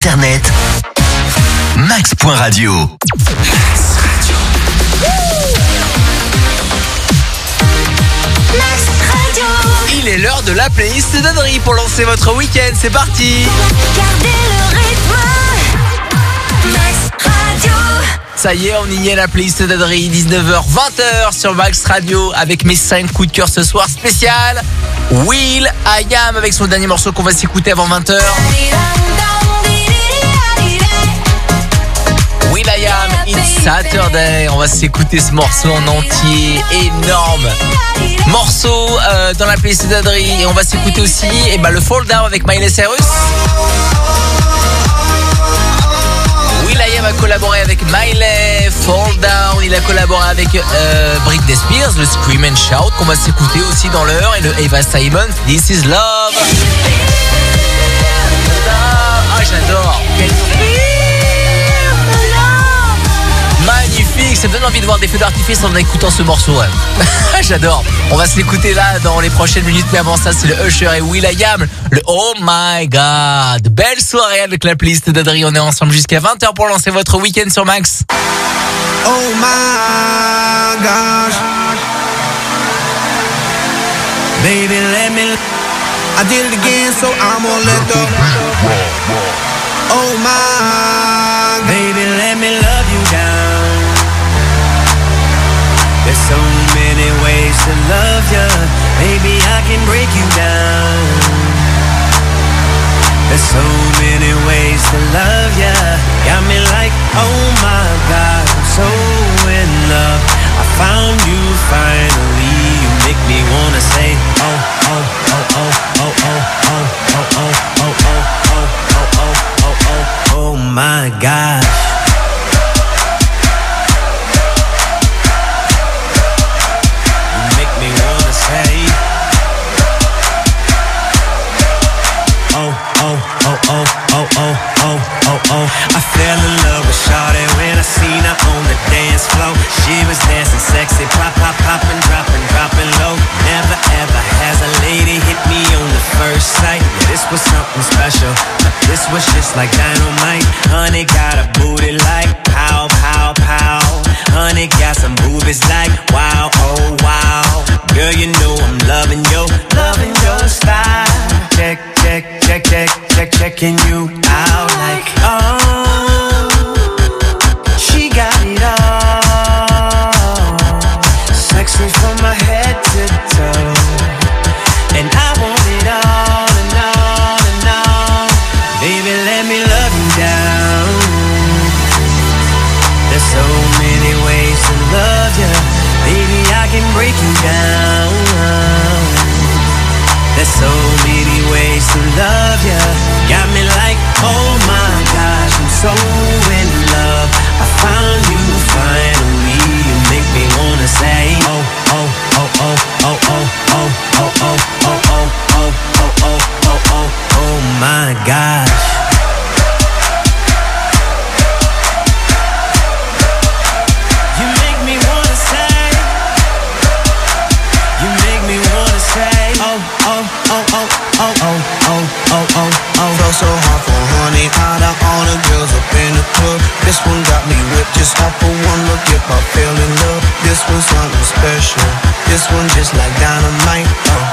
internet, max.radio. Max Radio. Il est l'heure de la playlist d'Adri pour lancer votre week-end, c'est parti. Gardez le rythme. Max Radio. Ça y est, on y est, la playlist d'Adri, 19h, 20h sur Max Radio avec mes 5 coups de cœur ce soir spécial. Will I Am avec son dernier morceau qu'on va s'écouter avant 20h. Will I Am, It's Saturday. On va s'écouter ce morceau en entier, énorme morceau dans la playlist d'Adri. Et on va s'écouter aussi le Fall Down avec Miley Cyrus. Will I Am a collaboré avec Miley, Fall Down. Il a collaboré avec Britney Spears, le Scream and Shout qu'on va s'écouter aussi dans l'heure, et le Eva Simons, This Is Love. Ah, j'adore. Magnifique, ça me donne envie de voir des feux d'artifice en écoutant ce morceau. Ouais. J'adore. On va se l'écouter là dans les prochaines minutes, mais avant ça, c'est le Usher et Will I Am, le Oh My God. Belle soirée avec la playlist d'Adri. On est ensemble jusqu'à 20h pour lancer votre week-end sur Max. Oh my gosh, baby, let me. I did it again, so I'm gonna let go. Oh my, baby, let me love you down. There's so many ways to love you. Baby, I can break you down. There's so many ways to love you. Got me like, oh my God, I'm so in love. I found you finally. You make me wanna say, oh, oh, oh, oh, oh, oh, oh, oh, oh, oh, oh, oh, oh, oh, oh, oh my God. I fell in love with Shawty when I seen her on the dance floor. She was dancing sexy, pop, pop, poppin', droppin', droppin' low. Never ever has a lady hit me on the first sight. Yeah, this was something special. This was just like dynamite. Honey got a booty like pow, pow, pow. Honey got some boobies like wow, oh wow. Girl, you know I'm loving your style. Check, check, check, check, check, checking you out like oh, she got it all. Sexy from my head to toe, and I want it all and all and all. Baby, let me love you down. There's so many ways to love you. Baby, I can break you down. There's so many ways to love you. Got me like, oh my gosh, I'm so in love. I found you finally. You make me wanna say, oh, oh, oh, oh, oh, oh, oh, oh, oh, oh, oh, oh, oh, oh, oh, oh, oh my gosh. You make me wanna say, you make me wanna say, oh, oh, oh, oh, oh, oh, oh, oh, oh, oh. Felt so hard for honey, out of all the girls up in the club. This one got me whipped just off of one look. If I fell in love, this one's something special. This one just like dynamite.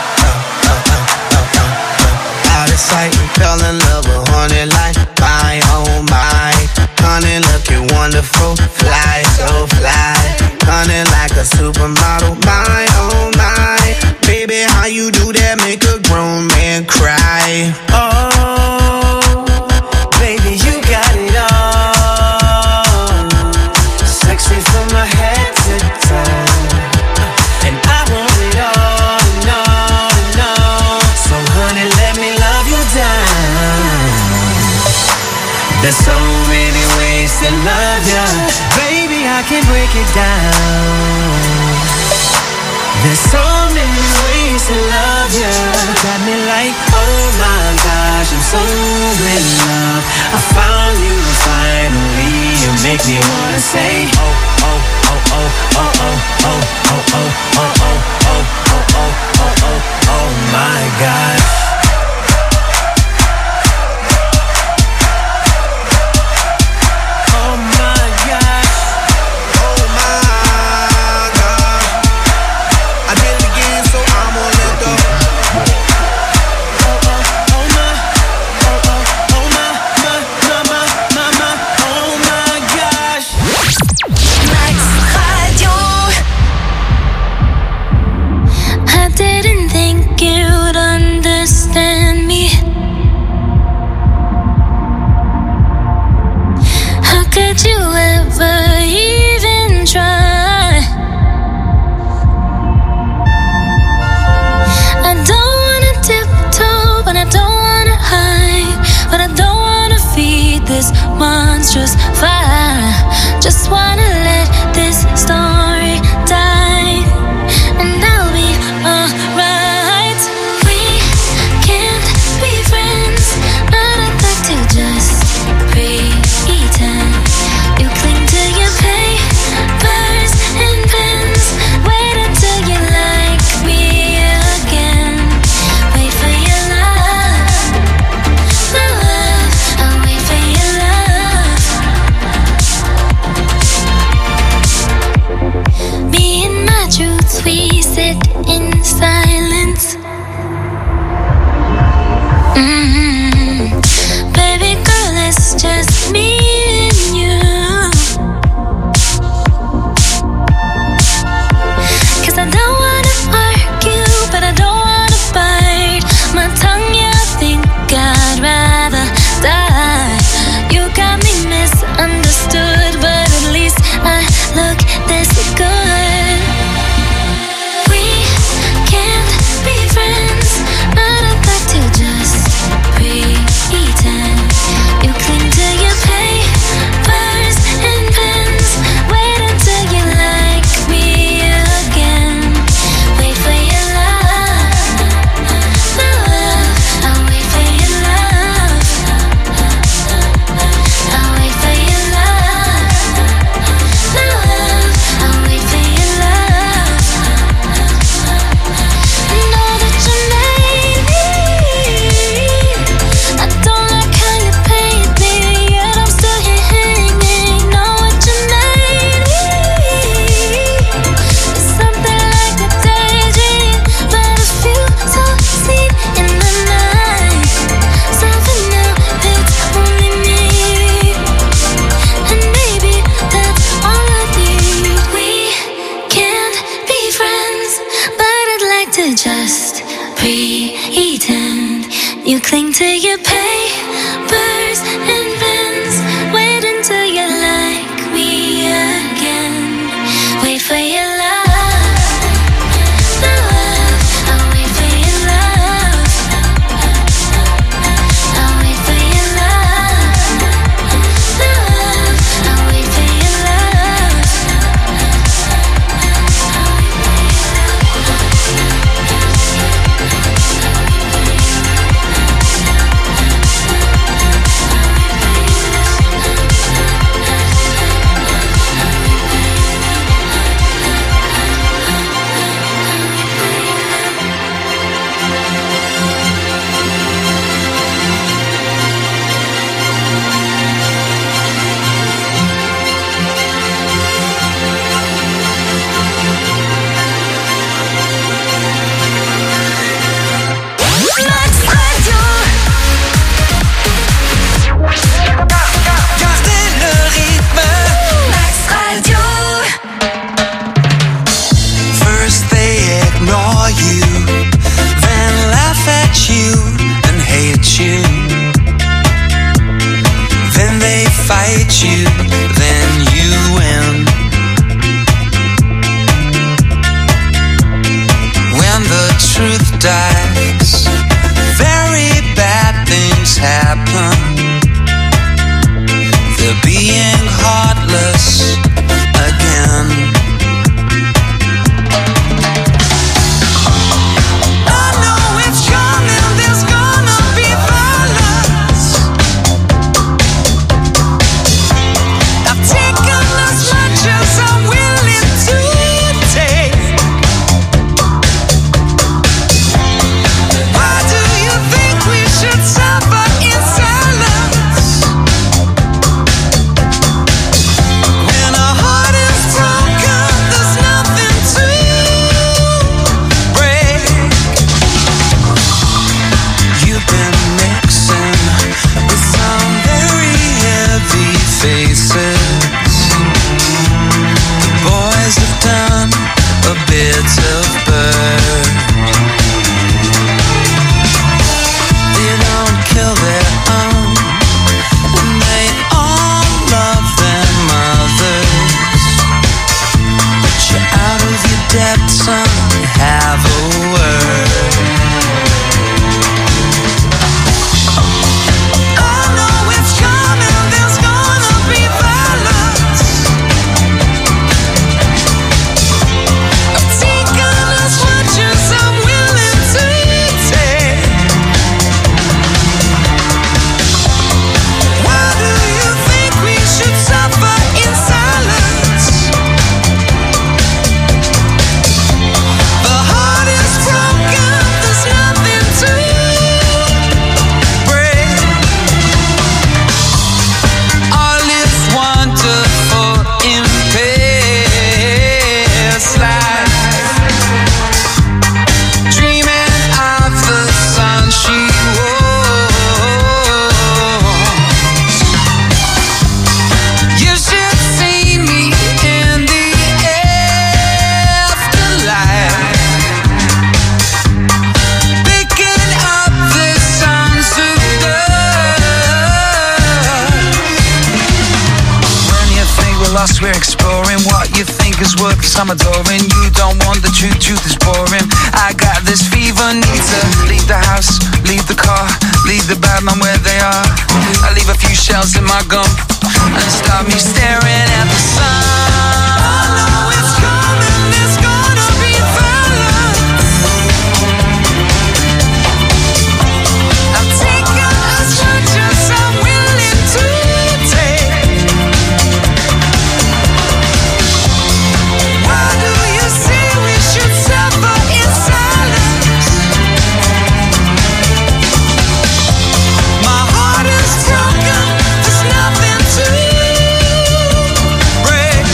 Out of sight, fell in love with honey like my, oh my. Honey looking wonderful, fly, so fly. Honey like a supermodel, my, oh my. Baby, how you do that make a grown man cry? Oh, baby, you got it all. Sexy from my head to toe, and I want it all and all and all. So honey, let me love you down. There's so many ways to love you. Baby, I can break it down. There's so many ways to love you. Got me like, oh my gosh, I'm so in love. I found you finally. You make me wanna say, oh, oh, oh, oh, oh, oh, oh, oh, oh, oh, oh, oh, oh, oh, oh, oh my gosh. this monstrous fire. Just wanna let this story die, and I'll be alright. We can't be friends, but I'd like to just pretend. You cling to your papers and pens. Wait until you like me again. Wait for your love, my love. I'll wait for your love. Me and my truths, we sit in silence. Baby girl, it's just me and you. 'Cause I don't wanna argue, but I don't wanna bite my tongue. Yeah, I think I'd rather die. You got me misunderstood, but at least I look this good. We can't be friends, but I'd like to just pretend. You cling to your papers and pens. Wait until you like me again. Wait for your love, my love. I'll wait for your love. I'll wait for your love, my love. I'll wait for your love. I know that you made me. I don't like how you paint me, yet I'm still here hanging. Know what you made me. It's something like a daydream, but a few so seen in the night. Something now, it's only me, and maybe that's all I need. We can't be friends, but I'd like to just pretend. You cling to your papers and pens. Wait until you like me again. Wait for your love, my love. I'll wait for your love. I'll wait for your love, my love. I'll wait for your love. Max Radio. Gardez le rythme. Max Radio. First they ignore you, then laugh at you and hate you. Then they fight you, then you win. When the truth dies, very bad things happen. They're being heartless again. I know it's coming, there's gonna be violence. I've cause we're exploring what you think is worth some adoring. You don't want the truth is boring. I got this fever, need to leave the house, leave the car, leave the bad man where they are. I leave a few shells in my gum and stop me staring at the sun. I know it's coming, it's gonna be violence. I'll take as much as I'm willing to take. Why do you say we should suffer in silence? My heart is broken, there's nothing to break.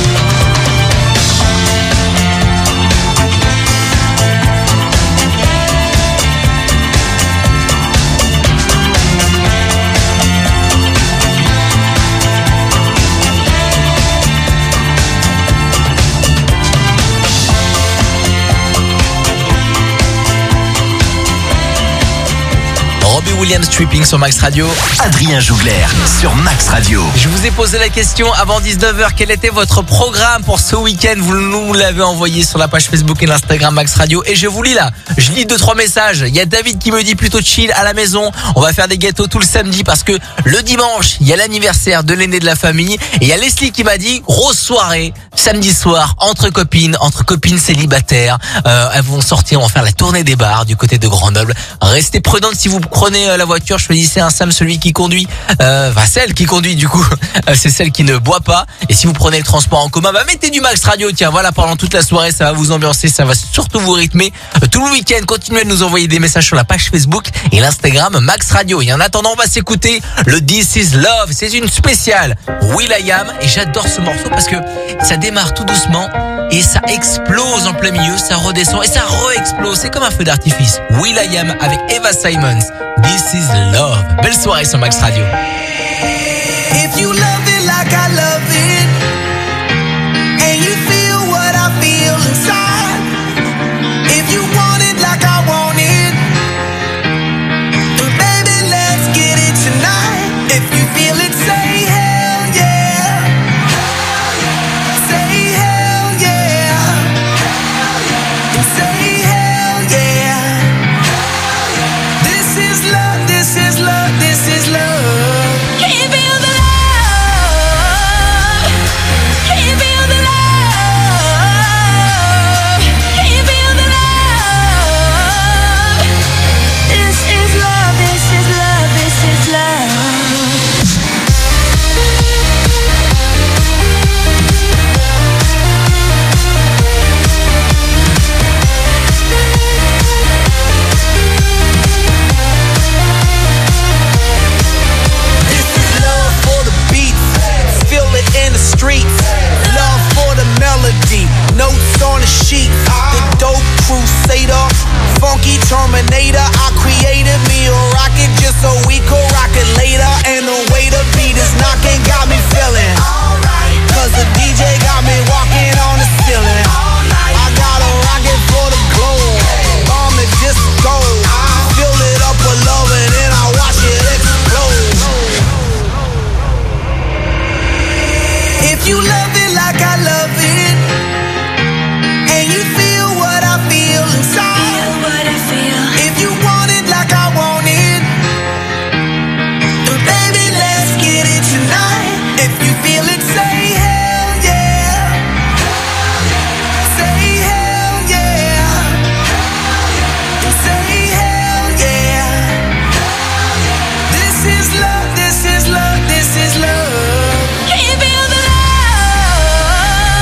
Robbie Williams Tripping sur Max Radio. Adrien Jougler sur Max Radio. Je vous ai posé la question avant 19h, quel était votre programme pour ce week-end? Vous nous l'avez envoyé sur la page Facebook et l'Instagram Max Radio. Et je vous lis là, je lis 2-3 messages. Il y a David qui me dit plutôt chill à la maison. On va faire des gâteaux tout le samedi parce que le dimanche, il y a l'anniversaire de l'aîné de la famille. Et il y a Leslie qui m'a dit, grosse soirée, samedi soir, entre copines célibataires. Elles vont sortir, on va faire la tournée des bars du côté de Grenoble. Restez prudentes si vous prenez la voiture, choisissez un Sam, celui qui conduit, celle qui conduit du coup, c'est celle qui ne boit pas. Et si vous prenez le transport en commun, mettez du Max Radio, tiens, voilà, pendant toute la soirée, ça va vous ambiancer, ça va surtout vous rythmer. Tout le week-end, continuez de nous envoyer des messages sur la page Facebook et l'Instagram Max Radio. Et en attendant, on va s'écouter le This Is Love, c'est une spéciale will.i.am et j'adore ce morceau parce que ça démarre tout doucement et ça explose en plein milieu, ça redescend et ça re-explose, c'est comme un feu d'artifice. will.i.am avec Eva Simons. This is love. Belle soirée sur Max Radio. If you love it like I love it, and you feel what I feel inside, if you want it like I want it, then baby let's get it tonight. If you feel it, say hell yeah. Say hell yeah. Say hell yeah. This is love, this is love, this is love. Can you feel the love? Can you feel the love? Can you feel the love? This is love, this is love, this is love. This is love for the beats, feel it in the streets. Love for the melody, notes on the sheet. The dope crusader, funky Terminator. I created me a rocket just so we could rock it later. And the way the beat is knocking got me feeling. Cause the DJ got me walking on the ceiling. I got a rocket for the globe, bomb the disco. Fill it up with love and then I watch it explode. If you love it like I love it, and you feel what I feel inside, if you want it like I want it, then baby let's get it tonight. If you feel it, say hell yeah. Say hell yeah. Say hell yeah. This is love, this is love, this is love. Can you feel the love?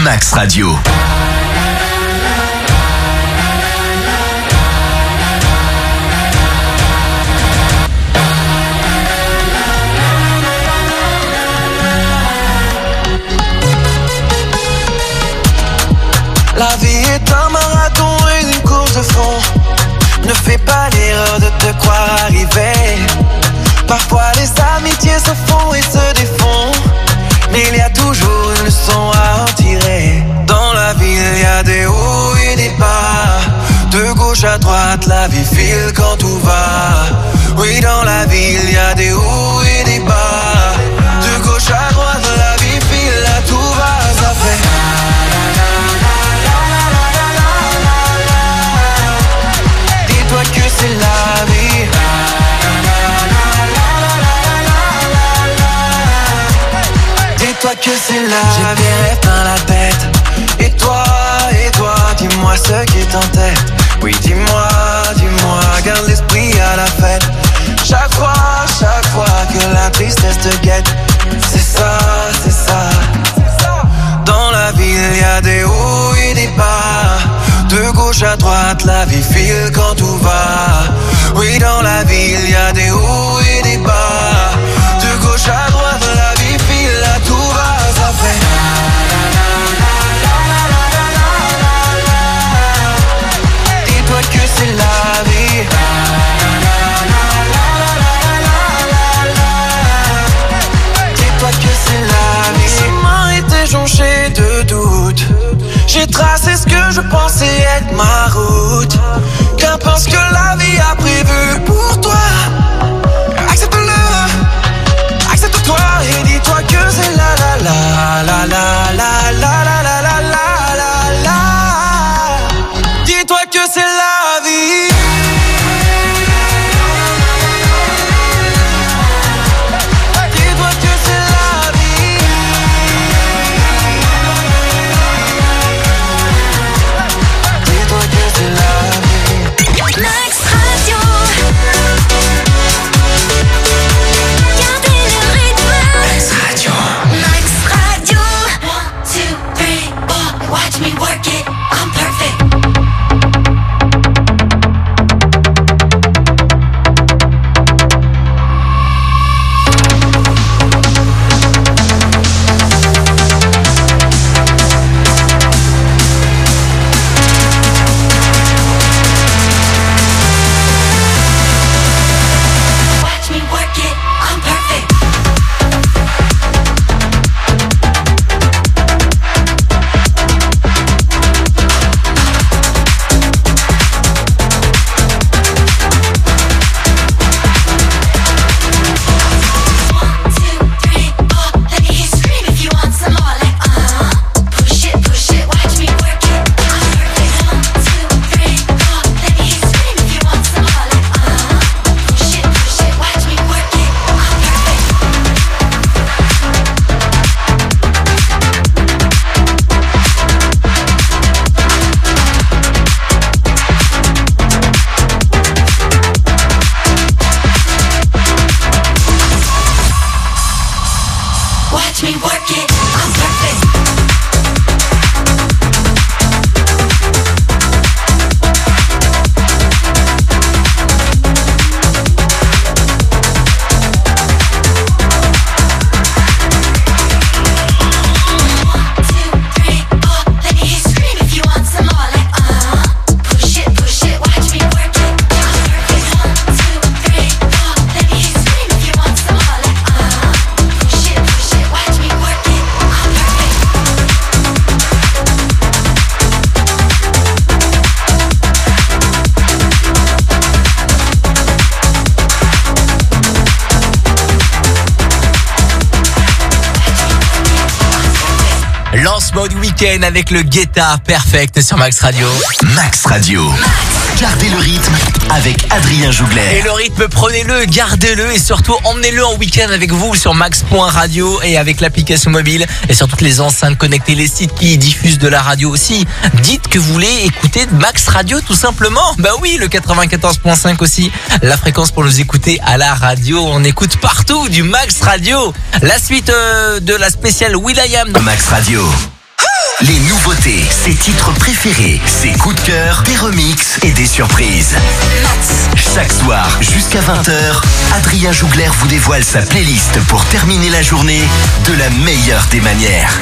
Max Radio. La vie est un marathon et une course de fond. Ne fais pas l'erreur de te croire arrivé. Parfois les amitiés se font et se défont, mais il y a toujours une leçon à en tirer. Dans la vie il y a des hauts et des bas. De gauche à droite la vie file quand tout va. Oui, dans la vie il y a des hauts et des bas. De gauche à droite la vie file, là tout va, ça fait. Dis-toi que c'est la vie. Dis-toi que c'est la vie. J'ai des rêves dans la tête. Et toi, dis-moi ce qui est en tête. Oui, dis-moi, garde l'esprit à la fête. Chaque fois que la tristesse te guette. C'est ça. Dans la vie, il y a des hauts et des bas. De gauche à droite, la vie file quand tout va. Oui, dans la vie, il y a des hauts et des bas. De gauche à droite, la vie file, là tout va, ça fait. Dis-toi que c'est la vie. Dis-toi que c'est la vie. Ces mains étaient jonchées de doutes. J'ai tracé ce que je pensais être ma route. Qu'importe ce que la vie a prévu pour toi. Accepte-le, accepte-toi et dis-toi que c'est la la la la la la la la la la la la. Dis-toi que c'est la vie. Dis-toi que c'est la vie. Dis-toi que c'est la vie. Max Radio. Gardez le rythme. Max Radio. Max Radio. 1, 2, 3, 4. Watch me work it. I'm perfect. Watch me work it. I'm perfect. Watch me work it. I'm perfect. Lancement du week-end avec le Guetta Perfect sur Max Radio. Max Radio. Gardez le rythme avec Adrien Et Jougler. le rythme, prenez-le, gardez-le et surtout emmenez-le en week-end avec vous sur max.radio et avec l'application mobile et sur toutes les enceintes connectées, les sites qui diffusent de la radio aussi. Dites que vous voulez écouter Max Radio tout simplement. Bah oui, le 94.5 aussi, la fréquence pour nous écouter à la radio. On écoute partout du Max Radio. La suite de la spéciale will.i.am. Max Radio. Les nouveautés, ses titres préférés, ses coups de cœur, des remixes et des surprises. Chaque soir, jusqu'à 20h, Adrien Jougler vous dévoile sa playlist pour terminer la journée de la meilleure des manières.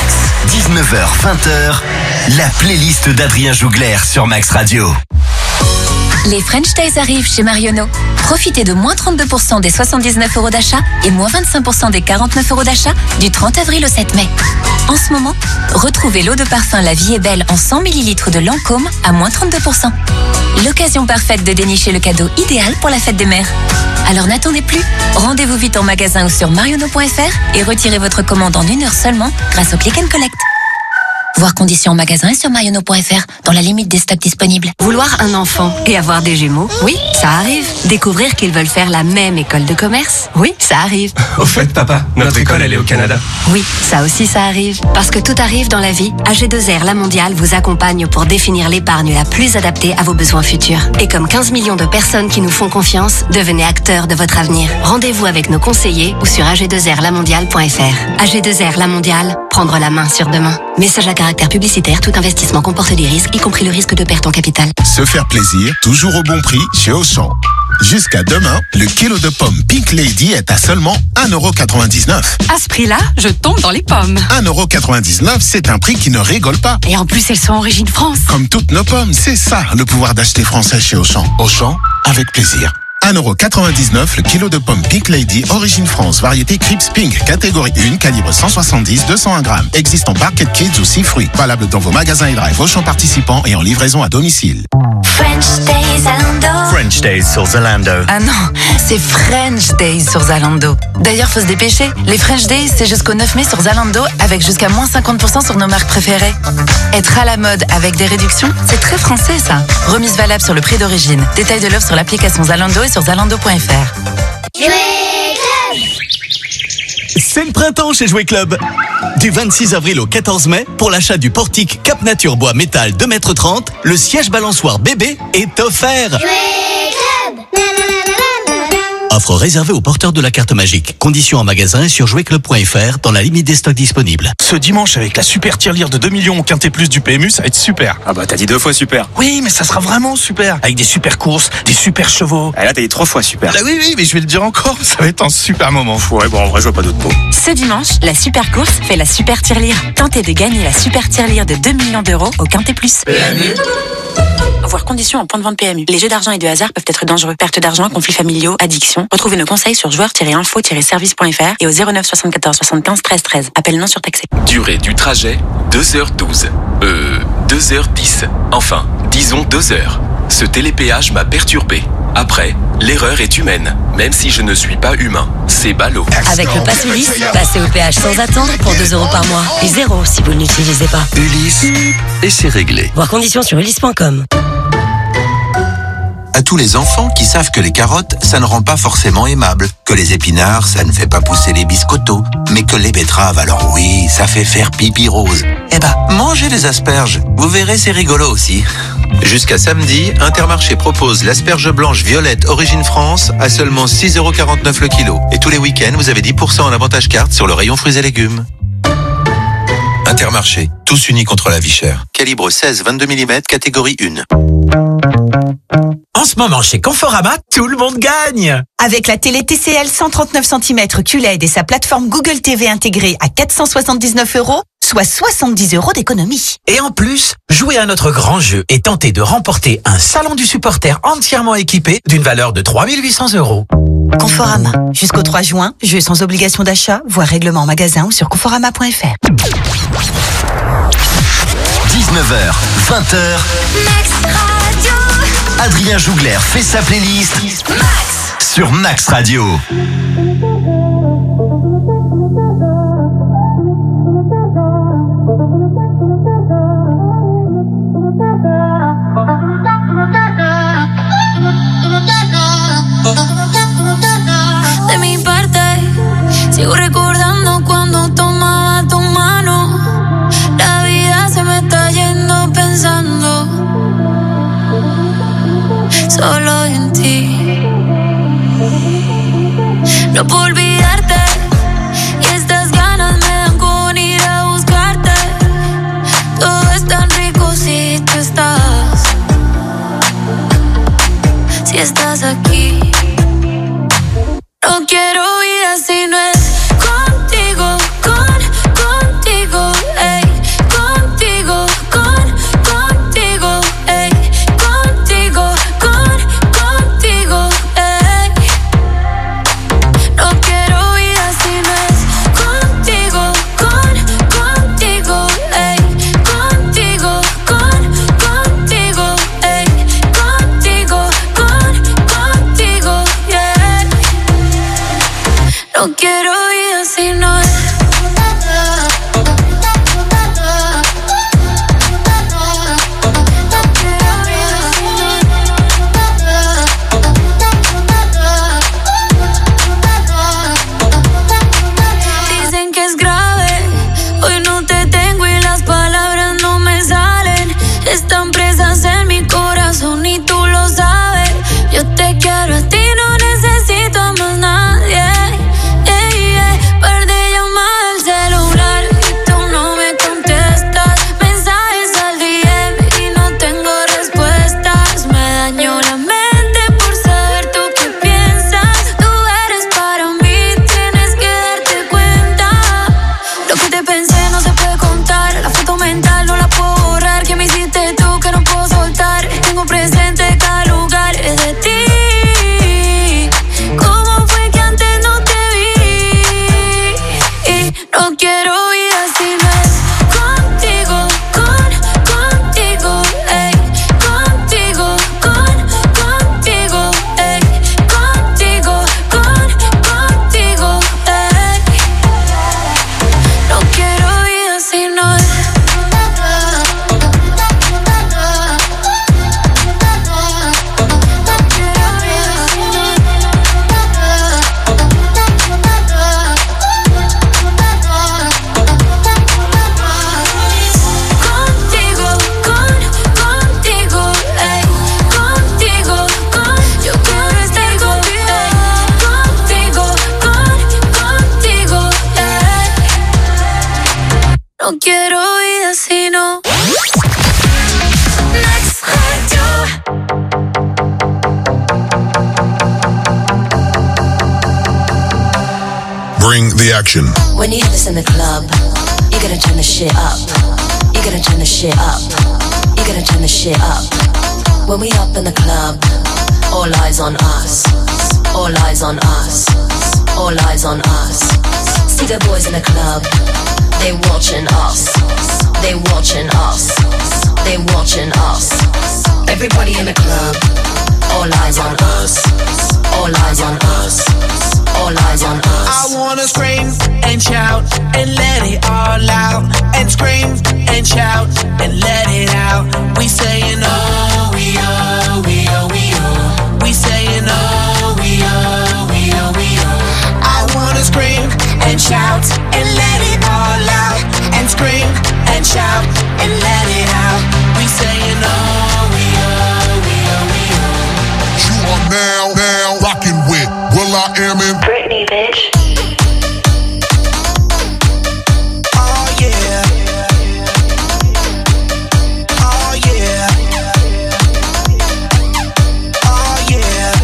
19h, 20h, la playlist d'Adrien Jougler sur Max Radio. Les French Days arrivent chez Marionneau. Profitez de moins 32% des 79 € d'achat et moins 25% des 49 € d'achat du 30 avril au 7 mai. En ce moment, retrouvez l'eau de parfum La Vie est Belle en 100 ml de Lancôme à moins 32%. L'occasion parfaite de dénicher le cadeau idéal pour la fête des mères. Alors n'attendez plus, rendez-vous vite en magasin ou sur marionneau.fr et retirez votre commande en 1 heure seulement grâce au Click and Collect. Voir conditions en magasin et sur marionneau.fr dans la limite des stocks disponibles. Vouloir un enfant et avoir des jumeaux, oui, ça arrive. Découvrir qu'ils veulent faire la même école de commerce, oui, ça arrive. Au fait, papa, notre école, elle est au Canada. Oui, ça aussi, ça arrive. Parce que tout arrive dans la vie, AG2R La Mondiale vous accompagne pour définir l'épargne la plus adaptée à vos besoins futurs. Et comme 15 millions de personnes qui nous font confiance, devenez acteurs de votre avenir. Rendez-vous avec nos conseillers ou sur ag2rlamondiale.fr. AG2R La Mondiale, prendre la main sur demain. Message à caractère publicitaire, tout investissement comporte des risques, y compris le risque de perte en capital. Se faire plaisir, toujours au bon prix chez Auchan. Jusqu'à demain, le kilo de pommes Pink Lady est à seulement 1,99 €. À ce prix-là, je tombe dans les pommes. 1,99 €, c'est un prix qui ne rigole pas. Et en plus, elles sont origine France. Comme toutes nos pommes, c'est ça le pouvoir d'acheter français chez Auchan. Auchan, avec plaisir. 1,99 € le kilo de pommes Pink Lady, origine France, variété Crips Pink, catégorie 1, calibre 170-201 grammes. Existe en Barquette Kids ou 6 fruits. Valable dans vos magasins et drive Auchan participants et en livraison à domicile. French Days Zalando. French Days sur Zalando. Ah non, c'est French Days sur Zalando. D'ailleurs, faut se dépêcher. Les French Days, c'est jusqu'au 9 mai sur Zalando avec jusqu'à moins 50% sur nos marques préférées. Être à la mode avec des réductions, c'est très français ça. Remise valable sur le prix d'origine. Détail de l'offre sur l'application Zalando et sur zalando.fr. C'est le printemps chez Jouet Club. Du 26 avril au 14 mai, pour l'achat du portique Cap Nature Bois Métal 2,30 m, le siège balançoire bébé est offert. Offre réservée aux porteurs de la carte magique. Conditions en magasin et sur jouetclub.fr dans la limite des stocks disponibles. Ce dimanche, avec la super tirelire de 2 millions au Quintet Plus du PMU, ça va être super. Ah bah t'as dit 2 fois super. Oui, mais ça sera vraiment super. Avec des super courses, des super chevaux. Ah là t'as dit 3 fois super. Ah oui, mais je vais le dire encore, ça va être un super moment. Ouais, bon, en vrai, je vois pas d'autres mots. Ce dimanche, la super course fait la super tirelire. Tentez de gagner la super tirelire de 2 millions d'euros au Quintet Plus. PMU. Voir conditions en point de vente PMU. Les jeux d'argent et de hasard peuvent être dangereux. Perte d'argent, conflits familiaux, addiction. Retrouvez nos conseils sur joueurs-info-service.fr et au 09 74 75 13 13. Appel non surtaxé. Durée du trajet, 2h12. 2h10. Enfin, disons 2 heures. Ce télépéage m'a perturbé. Après, l'erreur est humaine, même si je ne suis pas humain. C'est ballot. Avec le Pass Ulysse, passez au péage sans attendre pour 2 € par mois. Et 0 si vous ne l'utilisez pas. Ulysse, et c'est réglé. Voir conditions sur ulysse.com. À tous les enfants qui savent que les carottes, ça ne rend pas forcément aimable, que les épinards, ça ne fait pas pousser les biscottos, mais que les betteraves, alors oui, ça fait faire pipi rose. Eh ben, mangez des asperges, vous verrez, c'est rigolo aussi. Jusqu'à samedi, Intermarché propose l'asperge blanche violette origine France à seulement 6,49 € le kilo. Et tous les week-ends, vous avez 10% en avantage carte sur le rayon fruits et légumes. Intermarché, tous unis contre la vie chère. Calibre 16-22 mm, catégorie 1. En ce moment, chez Conforama, tout le monde gagne! Avec la télé TCL 139 cm QLED et sa plateforme Google TV intégrée à 479 €, soit 70 € d'économie. Et en plus, jouez à notre grand jeu et tentez de remporter un salon du supporter entièrement équipé d'une valeur de 3 800 €. Conforama. Jusqu'au 3 juin, jeu sans obligation d'achat, voire règlement en magasin ou sur conforama.fr. 19h, 20h. Max Radio. Adrien Jougler fait sa playlist sur Max Radio. De mi parte, sigo recordando cuando tomaba tu mano. La vida se me está yendo pensando solo en ti. No puedo olvidarte y estas ganas me dan con ir a buscarte. No quiero vida si no es. Dicen que es grave, hoy no te tengo y las palabras no me salen. Están presas en mi corazón y tú lo sabes. Yo te quiero a ti, no necesito a más nadie. Perdí llamada al celular y tú no me contestas. Mensajes al DM y no tengo respuestas. Me dañó la mente por saber tú qué piensas. Tú eres para mí, tienes que darte cuenta. Lo que te pensé no se puede contar. La foto mental no la puedo borrar. ¿Qué me hiciste tú que no puedo soltar? Tengo presente cada lugar de ti. No quiero vida si no es contigo, contigo, ey. Contigo, contigo, ey. Contigo, contigo, ey. No quiero vida si no es. No quiero vida si no. Next Radio. Bring the action. When you hear this in the club, you gotta turn the shit up. You gotta turn the shit up. You gotta turn the shit up. When we up in the club, all eyes on us. All eyes on us. All eyes on us. See the boys in the club. They watching us. They watching us. They watching us. Everybody in the club. All eyes on us. All eyes on us. All eyes on us. I wanna scream and shout and let it all out. And scream and shout and let it out. We saying oh, we oh, we oh, we oh. We saying oh, we oh, we oh, we oh. I wanna scream and shout and let it all out. And scream and shout and let it out. We saying oh, we oh, we oh, we oh. You are now rocking with will.i.am in Britney, bitch. Oh yeah. Oh yeah. Oh yeah.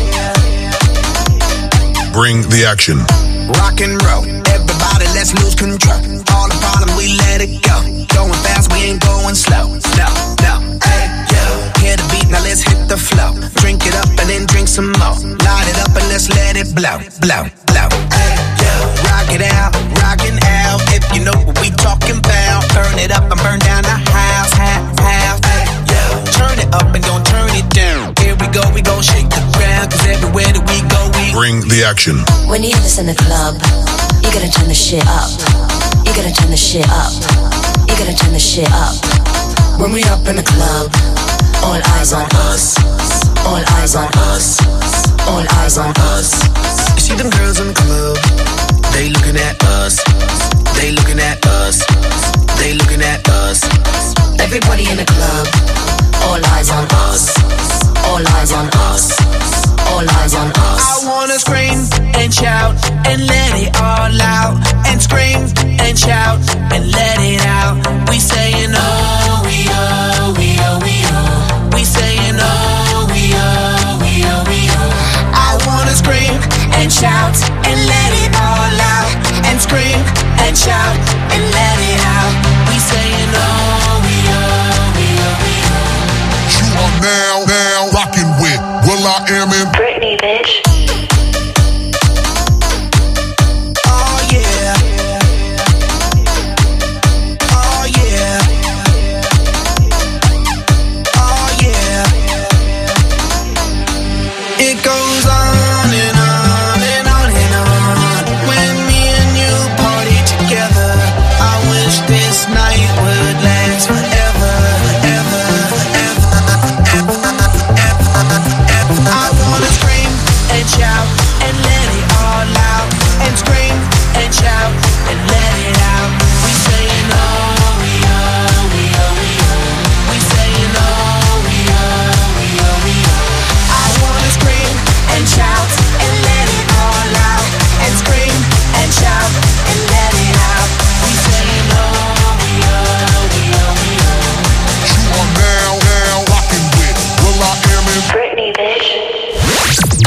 Bring the action. Rock and roll, everybody let's lose control. All the bottom we let it go. Going fast, we ain't going slow. No, no, hey, yo. Hear the beat, now let's hit the flow. Drink it up and then drink some more. Light it up and let's let it blow, blow, blow. Hey, yo. Rock it out, rockin' out. If you know what we talking about. Turn it up and burn down the house, house. Hey, yo. Turn it up and don't turn it down. Here we go shake the ground. Cause everywhere that we go, we bring the action. When you hear this in the club, you gotta turn the shit up. You gotta turn the shit up. You gotta turn the shit up. When we up in the club, all eyes on us. All eyes on us. All eyes on us. You see them girls in the club, they looking at us. They looking at us. They looking at us. Everybody in the club, all eyes on us. All eyes on us. All eyes on us. I wanna scream and shout and let it all out. And scream and shout and let it out. We saying oh, we oh, we oh, we oh. We saying oh, we oh, we oh, we oh. I wanna scream and shout and let it all out. And scream and shout and let it out. We saying oh, we oh, we oh, we oh. You are now rocking with will.i.am in Britney, bitch. Oh yeah.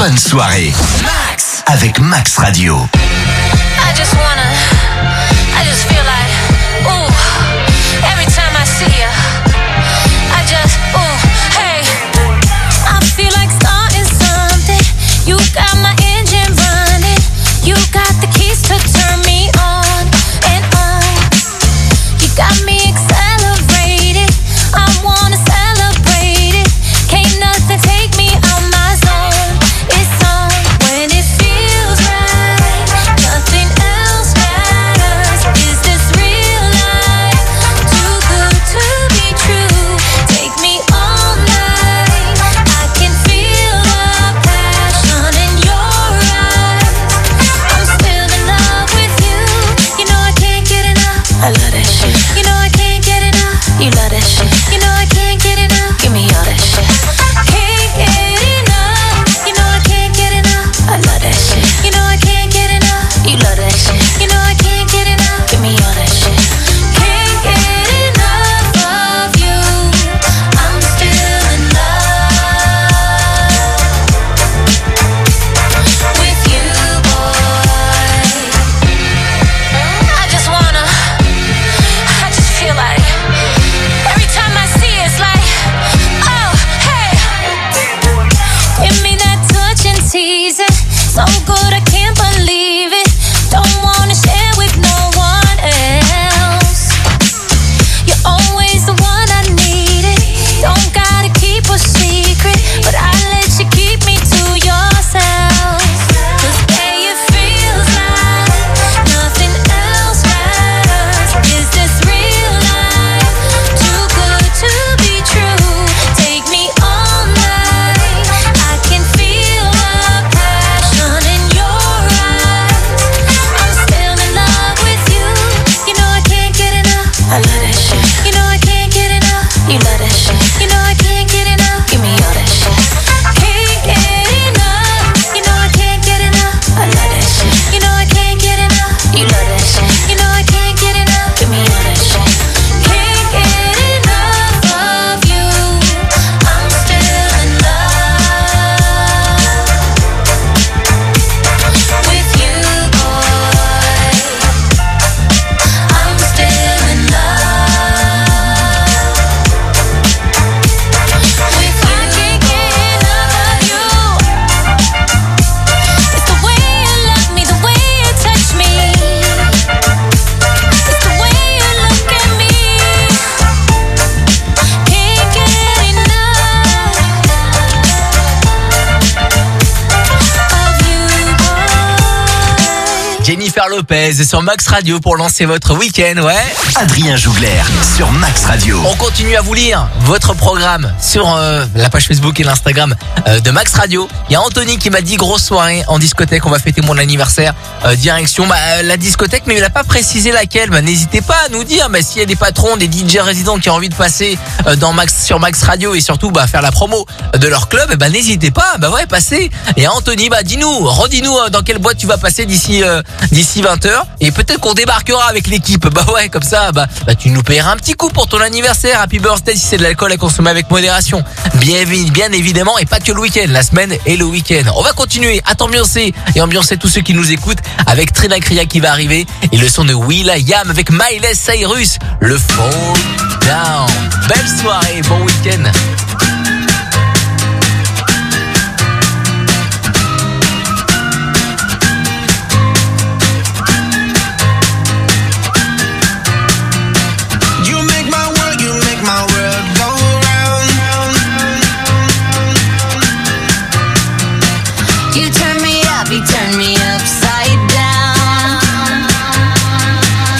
bonne soirée. Max avec Max Radio. I just feel like, ooh, every time I see you, I just, ooh, hey, I feel like starting something. You got my engine running. You got the keys to turn me on and on. You got me accelerated. I wanna celebrate it. Can't nothing take me out my zone. It's on when it feels right. Nothing else matters. Is this real life? Too good to be true. Take me all night. I can feel the passion in your eyes. I'm still in love with you. You know I can't get enough. I love that shit. You know I can't get enough. You love that shit. You know I can't get enough. Give me all that shit. Can't get enough. You know I can't get enough. I love that shit. You know I can't get enough. You love that shit. You know I can't get enough. Give me all that shit. Can't get enough of you. I'm still in love with you, boy. I just feel like every time I see it, it's like, oh, hey, give me that touch and tease it. So good, I can't believe it. Don't wanna share with no one else. You're always the one I needed. Don't gotta keep a secret, but I let you keep me to yourself. 'Cause babe, it feels like nothing else matters. Is this real life? Too good to be true. Take me all night. I can feel the passion in your eyes. I'm still in love with you. You know I can't get enough. I love that shit. You know I can't get enough. You love that shit. You know I can't get enough. Give me all that shit. Can't get enough. You know I can't get enough. I love that shit. You know I can't get enough. You love that shit. You know I can't get enough. Give me all that shit. Can't get enough of you. I'm still in love with you, boy. I'm still in love with you. I can't get enough of you. It's the way you love me, the way you touch me. It's the way you look at me. Can't get enough of you, boy. Jennifer Lopez sur Max Radio pour lancer votre week-end, ouais. Adrien Jougler sur Max Radio. On continue à vous lire votre programme sur la page Facebook et l'Instagram de Max Radio. Il y a Anthony qui m'a dit grosse soirée en discothèque, on va fêter mon anniversaire. Direction la discothèque, mais il n'a pas précisé laquelle. N'hésitez pas à nous dire s'il y a des patrons, des DJ résidents qui ont envie de passer sur Max Radio et surtout faire la promo de leur club. N'hésitez pas, passez. Et Anthony, redis-nous dans quelle boîte tu vas passer d'ici 20h et peut-être qu'on débarquera avec l'équipe. Comme ça, tu nous payeras un petit coup pour ton anniversaire. Happy birthday si c'est de l'alcool à consommer avec modération. Bien évidemment, et pas que le week-end, la semaine et le week-end. On va continuer à t'ambiancer et ambiancer tous ceux qui nous écoutent avec Trina Kriya qui va arriver et le son de will.i.am avec Miley Cyrus, le Fall Down. Belle soirée, bon week-end. You turn me upside down.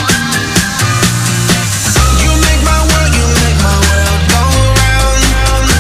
You make my world go round.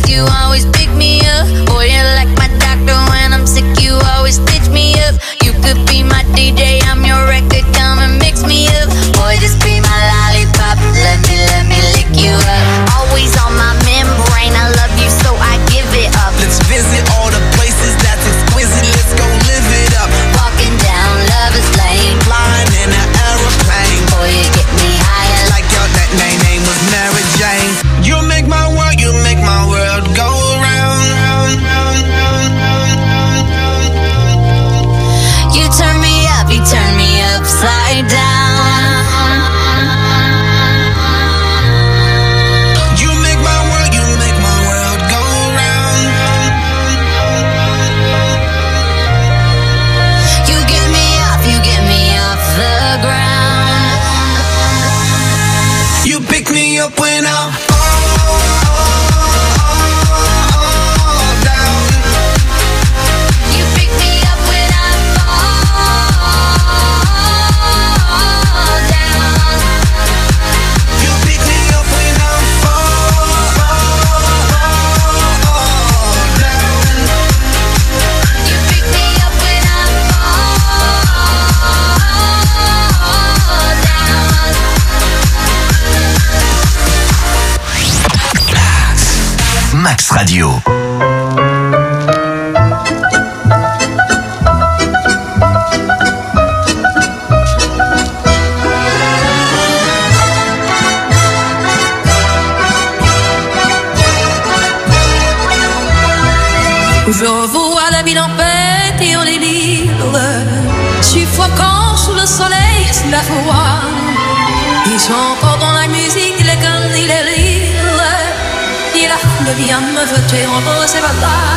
you always pick me up. Boy, you're like my doctor when I'm sick, you always stitch me up. You could be my DJ, I'm your record, come and mix me up. Boy, just be my lollipop, let me lick you up. Always on my membrane, I love you so I give it up. Let's visit all the places that's exquisite, let's go live it up. Walking down Lover's Lane, flying in an aeroplane. Boy, you get me higher. Like your name was Mary Jane. You make my world go round. You turn me upside down. You make my world go round. You get me off the ground. You pick me up when I'm Max Radio. Je revois la ville en fête et on est libre, suffocant sous le soleil, sous la foi. Ils sont encore dans la musique, les guns et les rires. Et la foule vient me jeter en rose et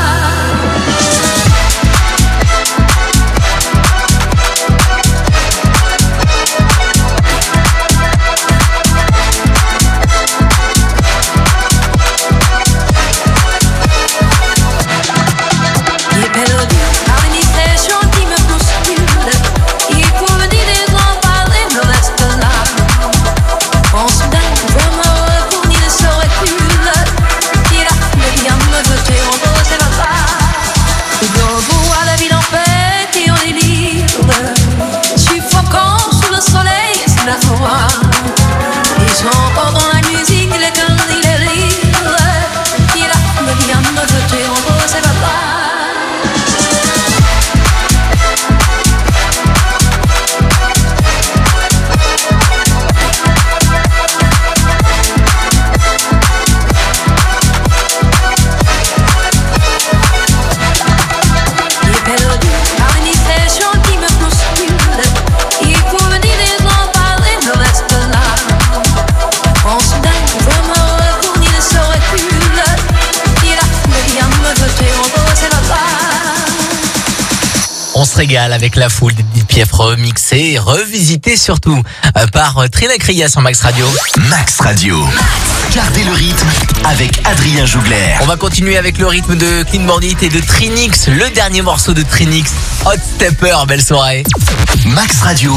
On se régale avec la foule d'Edith Piaf remixée et revisitée surtout par Trina Kriya sur Max Radio. Max Radio. Gardez le rythme avec Adrien Jougler. On va continuer avec le rythme de Clean Bandit et de Trinix, le dernier morceau de Trinix, Hot Stepper. Belle soirée. Max Radio.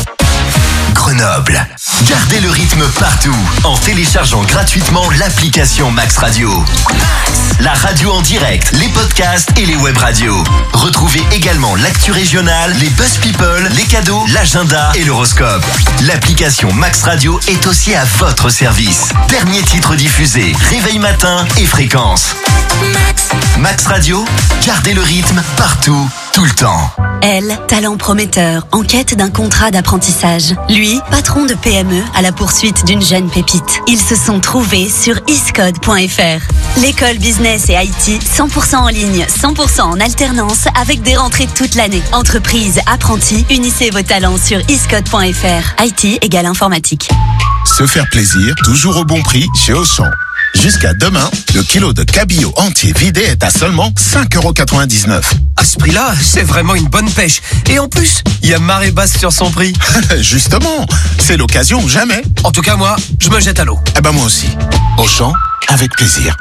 Grenoble. Gardez le rythme partout en téléchargeant gratuitement l'application Max Radio. La radio en direct, les podcasts et les web radios. Retrouvez également l'actu régionale, les buzz people, les cadeaux, l'agenda et l'horoscope. L'application Max Radio est aussi à votre service. Dernier titre diffusé, réveil matin et fréquence. Max Radio, gardez le rythme partout, tout le temps. Elle, talent prometteur, en quête d'un contrat d'apprentissage. Lui, patron de PME à la poursuite d'une jeune pépite. Ils se sont trouvés sur iscode.fr. L'école business et IT, 100% en ligne, 100% en alternance, avec des rentrées toute l'année. Entreprise, apprentis, unissez vos talents sur iscode.fr. IT égale informatique. Se faire plaisir, toujours au bon prix chez Auchan. Jusqu'à demain, le kilo de cabillaud entier vidé est à seulement 5,99 €. À ce prix-là, c'est vraiment une bonne pêche. Et en plus, il y a marée basse sur son prix. Justement, c'est l'occasion ou jamais. En tout cas, moi, je me jette à l'eau. Eh ben moi aussi. Auchan, avec plaisir.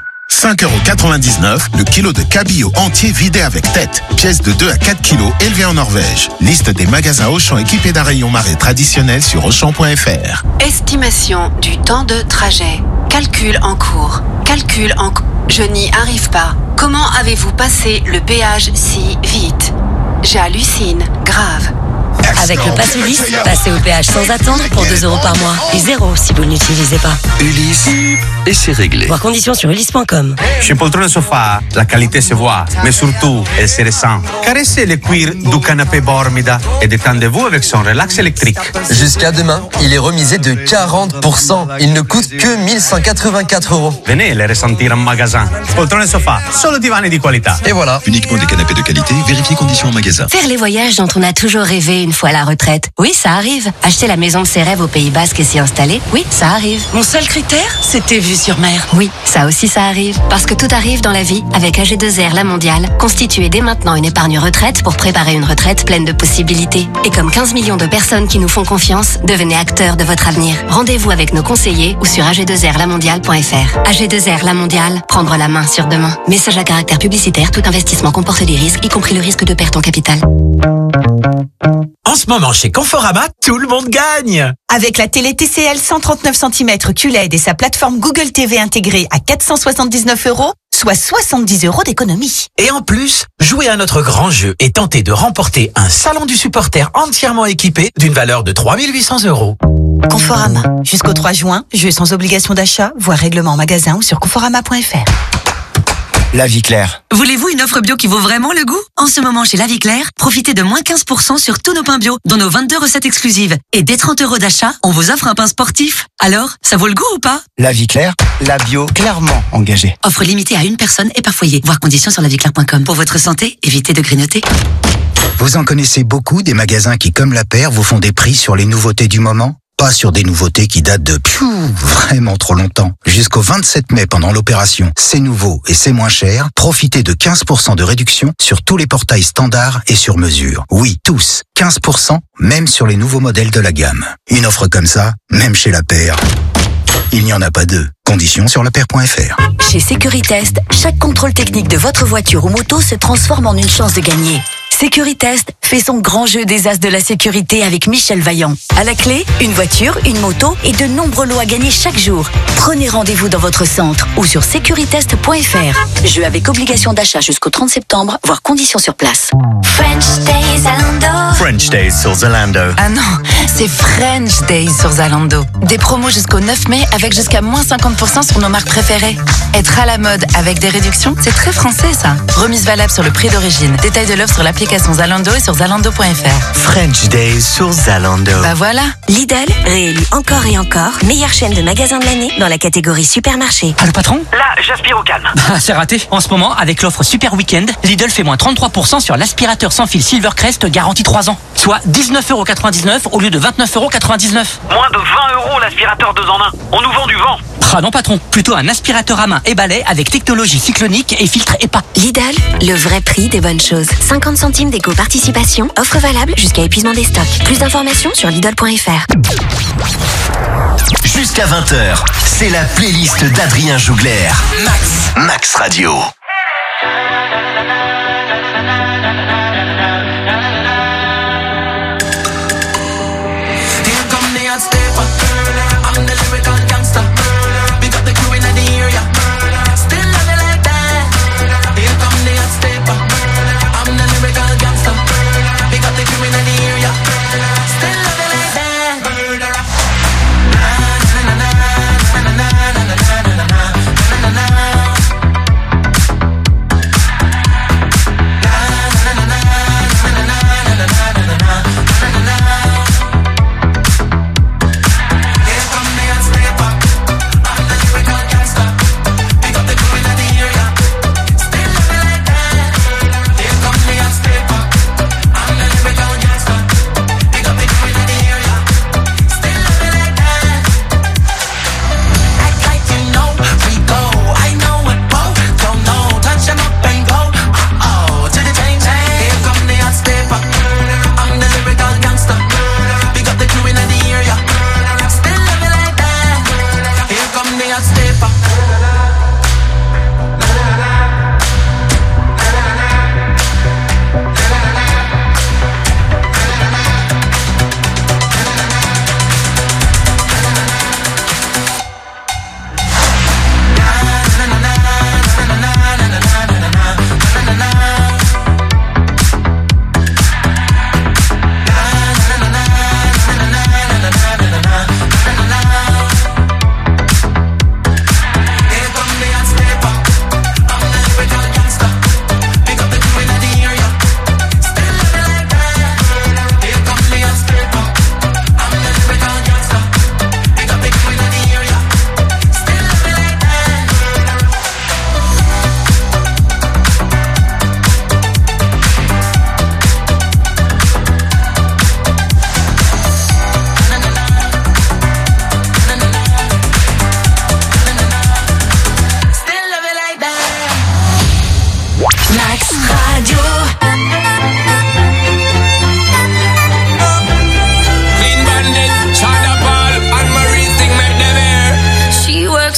5,99 € le kilo de cabillaud entier vidé avec tête. Pièce de 2 à 4 kilos élevée en Norvège. Liste des magasins Auchan équipés d'un rayon marée traditionnel sur Auchan.fr. Estimation du temps de trajet. Calcul en cours. Calcul en cours. Je n'y arrive pas. Comment avez-vous passé le péage si vite? J'hallucine, grave. Avec le pass Ulysse, passez au péage sans attendre pour 2 € par mois. Et 0 si vous ne l'utilisez pas. Ulysse, et c'est réglé. Voir conditions sur ulysse.com. Chez Poltrone Sofa, la qualité se voit, mais surtout, elle se ressent. Caressez le cuir du canapé Bormida et détendez-vous avec son relax électrique. Jusqu'à demain, il est remisé de 40%. Il ne coûte que 1184 €. Venez le ressentir en magasin. Poltrone Sofa, solo divani di qualità. Et voilà. Uniquement des canapés de qualité, vérifiez conditions en magasin. Faire les voyages dont on a toujours rêvé une fois à la retraite. Oui, ça arrive. Acheter la maison de ses rêves au Pays Basque et s'y installer. Oui, ça arrive. Mon seul critère, c'était vue sur mer. Oui, ça aussi ça arrive. Parce que tout arrive dans la vie avec AG2R La Mondiale. Constituez dès maintenant une épargne retraite pour préparer une retraite pleine de possibilités. Et comme 15 millions de personnes qui nous font confiance, devenez acteurs de votre avenir. Rendez-vous avec nos conseillers ou sur ag2rlamondiale.fr. AG2R La Mondiale, prendre la main sur demain. Message à caractère publicitaire, tout investissement comporte des risques, y compris le risque de perte en capital. En ce moment, chez Conforama, tout le monde gagne. Avec la télé TCL 139 cm QLED et sa plateforme Google TV intégrée à 479 €, soit 70 € d'économie. Et en plus, jouez à notre grand jeu et tentez de remporter un salon du supporter entièrement équipé d'une valeur de 3 800 €. Conforama. Jusqu'au 3 juin, jeu sans obligation d'achat, voire règlement en magasin ou sur conforama.fr. La Vie Claire. Voulez-vous une offre bio qui vaut vraiment le goût? En ce moment, chez La Vie Claire, profitez de moins 15% sur tous nos pains bio, dans nos 22 recettes exclusives. Et dès 30 € d'achat, on vous offre un pain sportif. Alors, ça vaut le goût ou pas? La Vie Claire, la bio clairement engagée. Offre limitée à une personne et par foyer. Voir conditions sur laviclaire.com. Pour votre santé, évitez de grignoter. Vous en connaissez beaucoup des magasins qui, comme La Paire, vous font des prix sur les nouveautés du moment? Pas sur des nouveautés qui datent de vraiment trop longtemps. Jusqu'au 27 mai pendant l'opération C'est nouveau et c'est moins cher, profitez de 15% de réduction sur tous les portails standards et sur mesure. Oui, tous. 15%, même sur les nouveaux modèles de la gamme. Une offre comme ça, même chez La Paire, il n'y en a pas deux. Conditions sur lapaire.fr. Chez Sécuritest, chaque contrôle technique de votre voiture ou moto se transforme en une chance de gagner. Sécuritest fait son grand jeu des as de la sécurité avec Michel Vaillant. À la clé, une voiture, une moto et de nombreux lots à gagner chaque jour. Prenez rendez-vous dans votre centre ou sur securitest.fr. Jeu avec obligation d'achat jusqu'au 30 septembre, voire conditions sur place. French Days Zalando. French Days sur Zalando. Ah non, c'est French Days sur Zalando. Des promos jusqu'au 9 mai avec jusqu'à moins 50% sur nos marques préférées. Être à la mode avec des réductions, c'est très français ça. Remise valable sur le prix d'origine. Détail de l'offre sur l'application Zalando et sur zalando.fr. French Days sur Zalando. Bah voilà. Lidl, réélu encore et encore, meilleure chaîne de magasins de l'année dans la catégorie supermarché. Ah, le patron? Là, j'aspire au calme. C'est raté. En ce moment, avec l'offre Super Weekend, Lidl fait moins 33% sur l'aspirateur sans fil Silvercrest garantie 3 ans. Soit 19,99 € au lieu de 29,99 €. Moins de 20 € l'aspirateur 2 en 1. On nous vend du vent. Ah non patron, plutôt un aspirateur à main et balai avec technologie cyclonique et filtre EPA. Lidl, le vrai prix des bonnes choses. 50 centimes d'éco-participation, offre valable jusqu'à épuisement des stocks. Plus d'informations sur Lidl.fr. Jusqu'à 20h, c'est la playlist d'Adrien Jougler. Max Radio.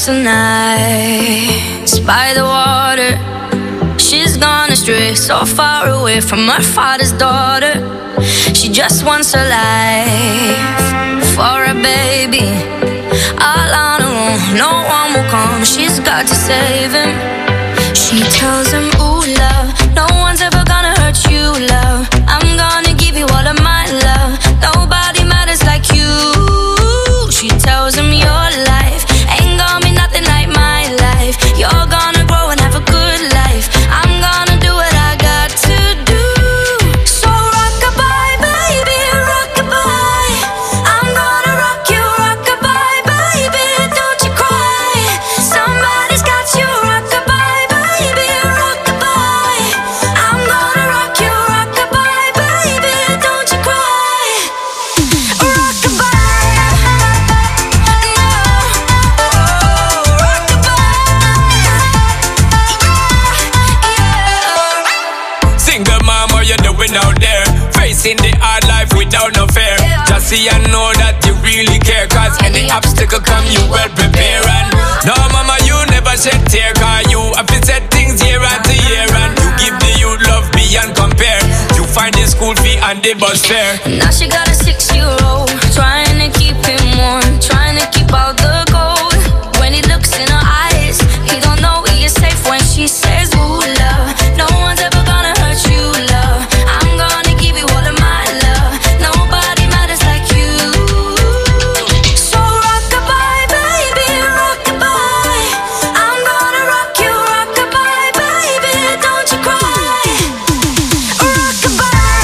lost the nights by the water. She's gone astray, so far away from her father's daughter. She just wants her life for a baby. All on her own, no one will come. She's got to save him. She tells him, ooh, love, no one's ever gonna hurt you, love. I'm gonna give you all of my love. Nobody matters like you. She tells him your life ain't gonna be nothing like my life. You're gonna grow and have a good life. I'm gonna do what I got to do. So rock-a-bye, baby, rock-a-bye. I'm gonna rock you, rock-a-bye, baby, don't you cry. Somebody's got you, rock-a-bye, baby, rock-a-bye. I'm gonna rock you, rock-a-bye, baby, don't you cry. Rock-a-bye. Single mom, what you doing out there? Facing the hard life without no fear. Just see and know that you really care. Cause any obstacle come, you well prepare. And no mama, you never shed tear. Cause you have to set things year after year. And you give the youth love beyond compare. You find the school fee and the bus fare. Now she got a 6-year-old, trying to keep him warm, trying to keep out the cold. When he looks in her eyes, he don't know he is safe when she says, ooh, love, no one's ever gonna hurt you, love. I'm gonna give you all of my love. Nobody matters like you. So rock-a-bye, baby, rock-a-bye. I'm gonna rock you, rock-a-bye, baby, don't you cry. Rock-a-bye.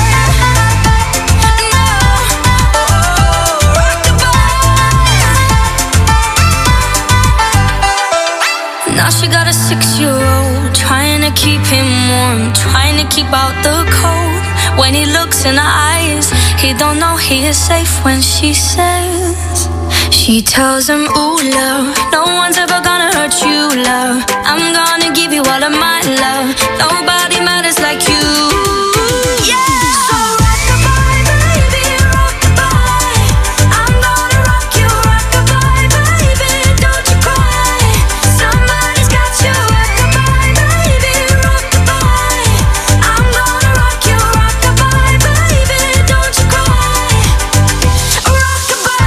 Now she got a 6-year-old, trying to keep him warm, trying to keep out the cold. When he looks in her eyes, he don't know he is safe when she says. She tells him, ooh, love, no one's ever gonna hurt you, love. I'm gonna give you all of my love. Nobody matters like you. Yeah. So rock-a-bye, baby, rock-a-bye. I'm gonna rock you, rock-a-bye, baby, don't you cry. Somebody's got you, rock-a-bye, baby, rock-a-bye. I'm gonna rock you, rock-a-bye, baby, don't you cry. Rock-a-bye.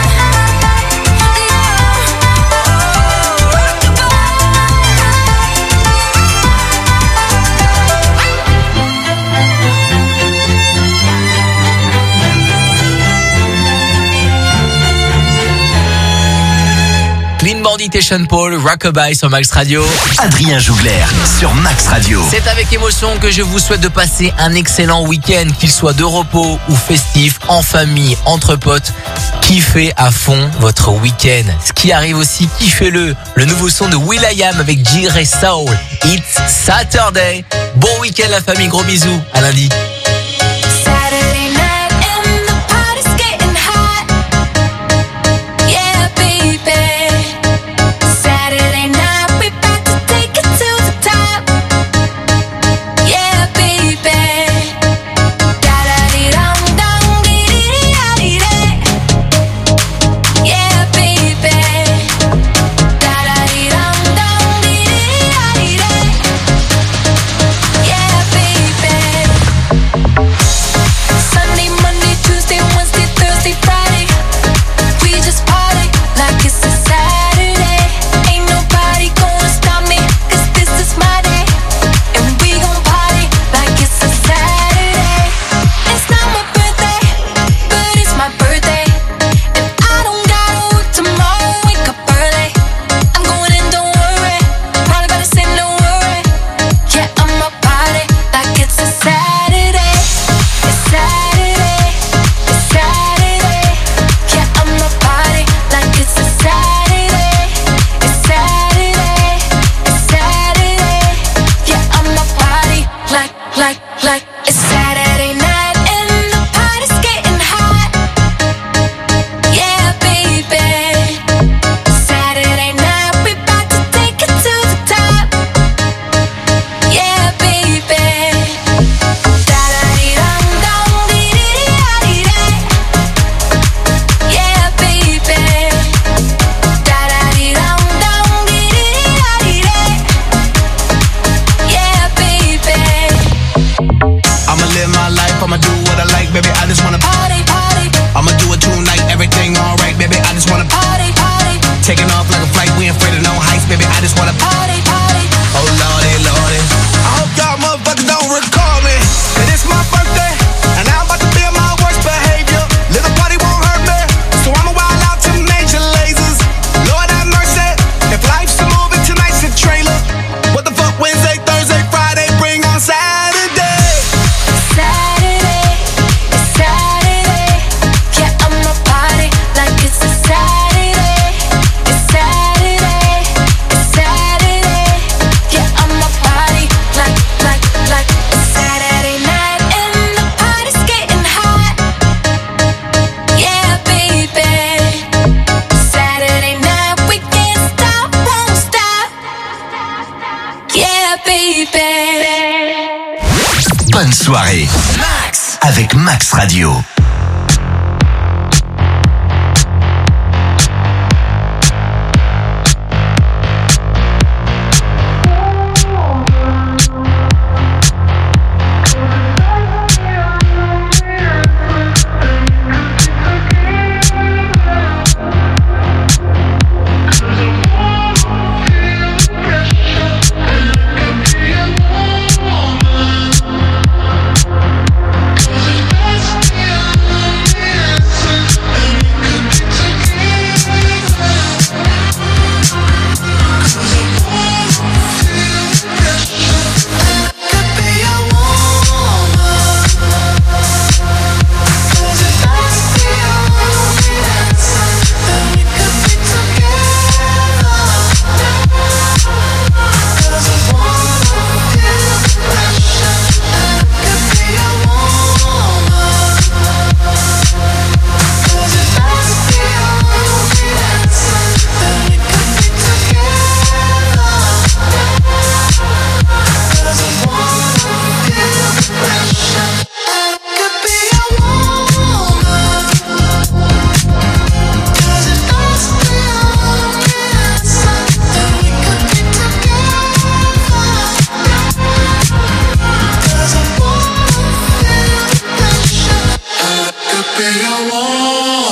Clean Bandit et Sean Paul, Rockabye sur Max Radio. Adrien Jougler sur Max Radio. C'est avec émotion que je vous souhaite de passer un excellent week-end, qu'il soit de repos ou festif, en famille, entre potes. Kiffez à fond votre week-end. Ce qui arrive aussi, kiffez-le. Le nouveau son de will.i.am avec J-Ray Soul. It's Saturday. Bon week-end la famille, gros bisous. À lundi. Saturday night and the party's getting hot. Yeah, baby. Saturday night, we about to take it to the top. Yeah, baby. Da-da-dee-dum-dum, dee-dee-dee-da-dee-dee. Yeah, baby. Da-da-dee-dum-dum, dee-dee-dee-da-dee-dee. Yeah, baby. Bonne soirée. Max avec Max Radio. be a woman.